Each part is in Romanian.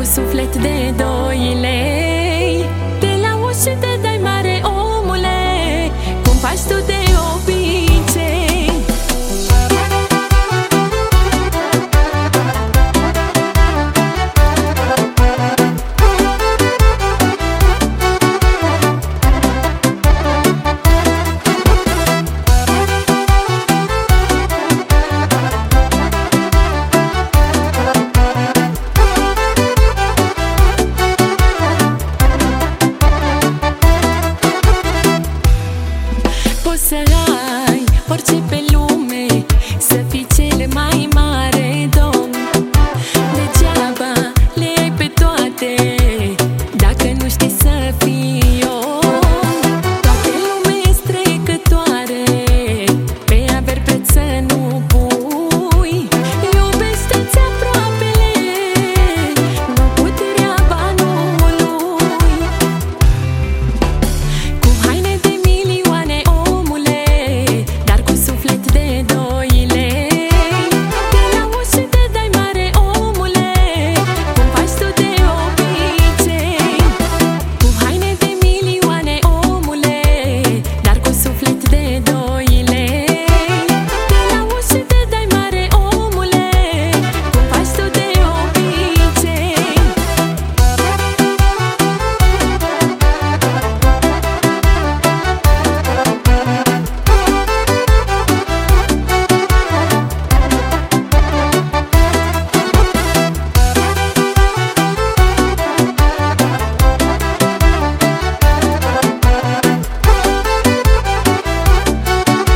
suflet de 2 lei. Te lauzi și te dai mare, omule, cum faci tu de obicei. Poți să ai orice pe lume, să fii cel mai mare domn. Degeaba le ai pe toate dacă nu știi să fii om. Toată lumea e strecătoare, pe averi preț să nu pui. Iubește-ți aproapele, nu puterea banului. Cu haine de milioane, dar cu suflet de 2 lei. Te lauzi și te dai mare, omule, cum faci tu de obicei. Cu haine de milioane, omule, dar cu suflet de 2 lei. Te lauzi și te dai mare, omule, cum faci tu de obicei.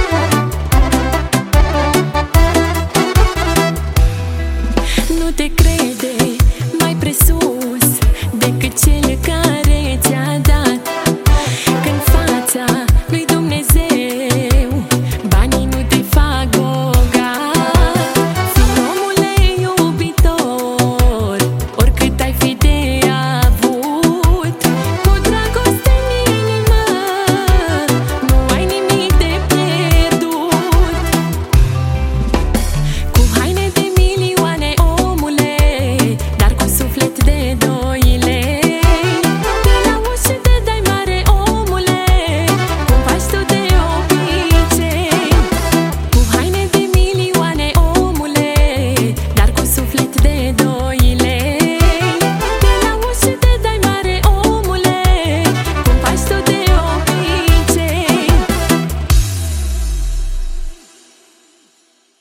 Nu te crezi